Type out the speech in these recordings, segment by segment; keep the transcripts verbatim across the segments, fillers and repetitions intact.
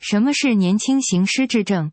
什么是年轻型失智症？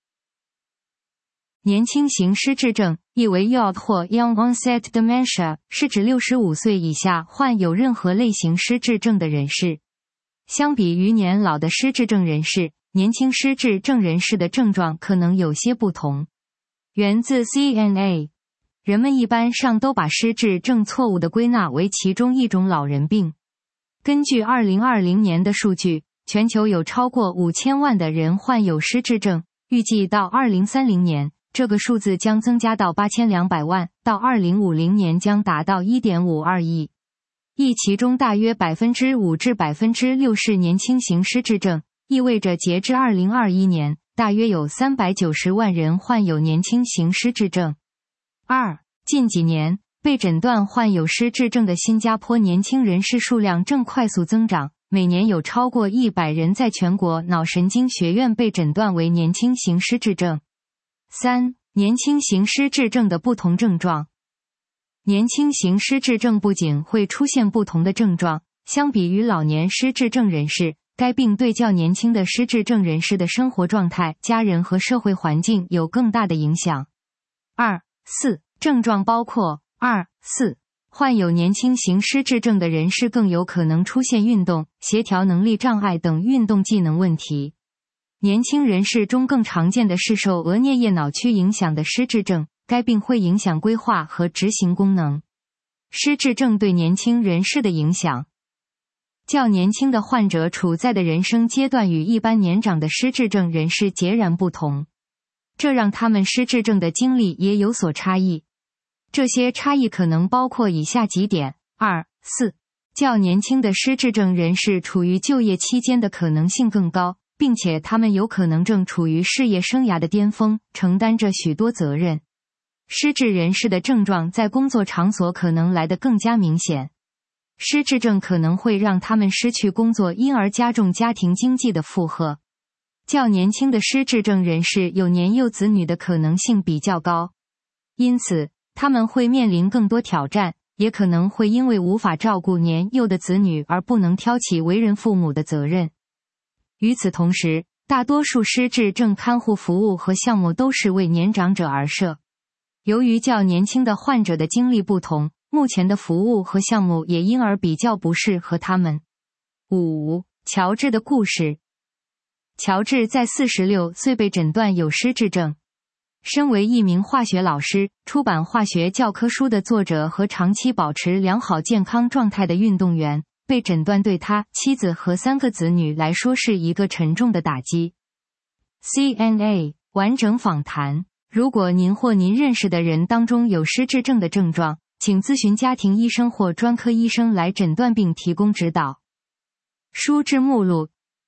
年轻型失智症，意为 Youth 或 Young Onset Dementia， 是指六十五岁以下患有任何类型失智症的人士。相比于年老的失智症人士，年轻失智症人士的症状可能有些不同。源自 C N A， 人们一般上都把失智症错误地归纳为其中一种老人病。根据二零二零年的数据，全球有超过五千万的人患有失智症，预计到二零三零年，这个数字将增加到八千两百万，到二零五零年将达到 一点五二亿。一其中大约 百分之五 至 百分之六 是年轻型失智症，意味着截至二零二一年，大约有三百九十万人患有年轻型失智症。二、近几年，被诊断患有失智症的新加坡年轻人士数量正快速增长，每年有超过一百人在全国脑神经学院被诊断为年轻型失智症。三、年轻型失智症的不同症状。年轻型失智症不仅会出现不同的症状，相比于老年失智症人士，该病对较年轻的失智症人士的生活状态、家人和社会环境有更大的影响。二、四、症状包括二、四，患有年轻型失智症的人士更有可能出现运动、协调能力障碍等运动技能问题。年轻人士中更常见的是受额颞叶脑区影响的失智症，该病会影响规划和执行功能。失智症对年轻人士的影响。较年轻的患者处在的人生阶段与一般年长的失智症人士截然不同，这让他们失智症的经历也有所差异。这些差异可能包括以下几点：二、四，较年轻的失智症人士处于就业期间的可能性更高，并且他们有可能正处于事业生涯的巅峰，承担着许多责任。失智人士的症状在工作场所可能来得更加明显。失智症可能会让他们失去工作，因而加重家庭经济的负荷。较年轻的失智症人士有年幼子女的可能性比较高，因此他们会面临更多挑战，也可能会因为无法照顾年幼的子女而不能挑起为人父母的责任。与此同时，大多数失智症看护服务和项目都是为年长者而设。由于较年轻的患者的经历不同，目前的服务和项目也因而比较不适合他们。五、乔治的故事。乔治在四十六岁被诊断有失智症。身为一名化学老师、出版化学教科书的作者和长期保持良好健康状态的运动员，被诊断对他、妻子和三个子女来说是一个沉重的打击。C N A 完整访谈。如果您或您认识的人当中有失智症的症状，请咨询家庭医生或专科医生来诊断并提供指导。书志目录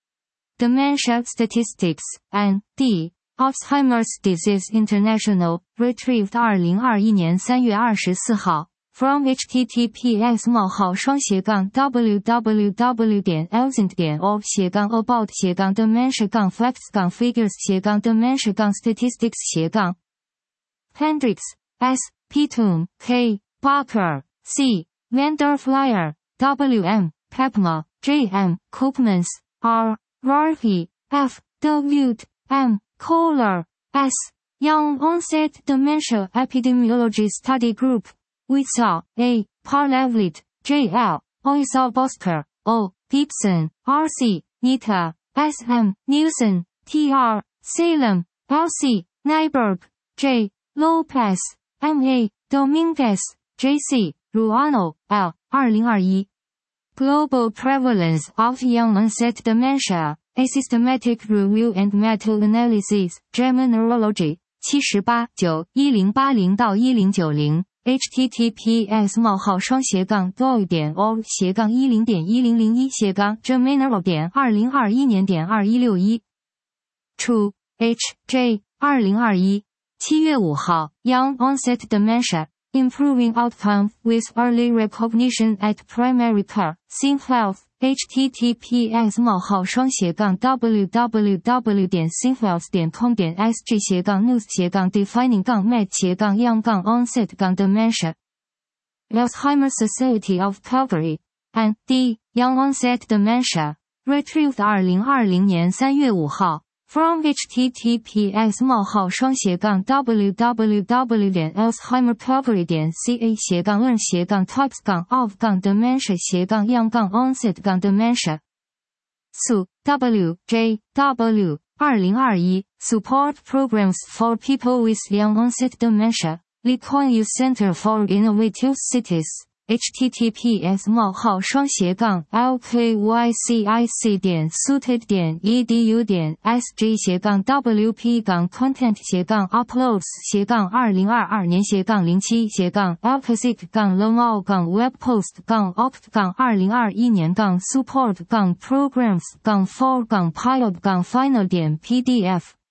Dementia Statistics and D Alzheimer's Disease International Retrieved 二零二一年三月二十四号 From https 冒号双斜杠 www 点 alzheimer 点 org 斜杠 about 斜杠 dementia 杠 facts 杠 figures 斜杠 dementia 杠 statistics 斜杠 Hendricks S Pitoum K Parker C Vanderflyer W M Pepma J M Koopmans R Rarpy F W M Kohler S Young Onset Dementia Epidemiology Study Group Witzel A Parlevlit J L Oisal Bosker O Gibson R C Nita S M Nielsen T R Salem L C Nyberg J Lopez M A Dominguez J C Ruano L 二零二一 Global Prevalence of Young Onset Dementia A Systematic Review and Meta-Analysis JAMA Neurology 七十八 九 一零八零到一零九零https 冒号双斜杠 doi 点 org 斜杠一零点一零零一斜杠 jamineuro 点二零二一年点二一六一 True H J 二零二一七月五号 Young Onset Dementia Improving Outcome with Early Recognition at Primary Care SingHealth https 冒号双斜杠 www 点 singhealth 点 com 点 sg 斜杠 news 斜杠 defining 杠 med 斜杠 young 杠 onset 杠 dementia Alzheimer's Society of Calgary and D Young Onset Dementia Retrieved 二零二零年三月五号 From https 冒号双斜杠 www 点 alzheimerproperty 点 ca 斜杠 learn 斜杠 types 杠 of 杠 dementia 斜杠 young 杠 onset 杠 dementia Su W J W 二零二一 Support Programs for People with Young Onset Dementia Lee Kuan Yew Center for Innovative Cities https 冒号双斜杠 lkycic 点 suited 点 edu 点 sg 斜杠 wp 杠 content 斜杠 uploads 斜杠二零二二年斜杠零七斜杠 alcasic 杠 lomal 杠 webpost 杠 opt 杠二零二一年杠 support 杠 programs 杠 for 杠 pilot 杠 final 点 pdf